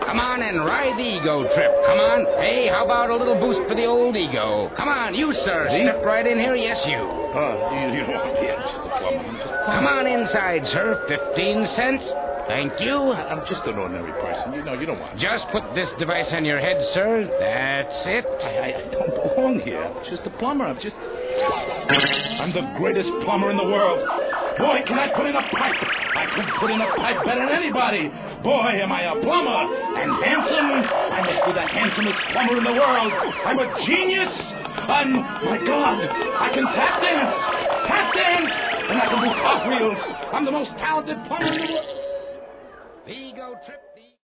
Come on and ride the ego trip. Come on. Hey, how about a little boost for the old ego? Come on, you, sir. Me? Step right in here. Yes, you. You don't want me. I'm just a plumber. Come on inside, sir. 15 cents. Thank you. I'm just an ordinary person. You don't want me. Just put this device on your head, sir. That's it. I don't belong here. I'm just a plumber. I'm the greatest plumber in the world. Boy, can I put in a pipe. I could put in a pipe better than anybody. Boy, am I a plumber. And handsome. I must be the handsomest plumber in the world. I'm a genius. My God, I can tap dance. And I can do cartwheels. I'm the most talented plumber in the world. The ego trip.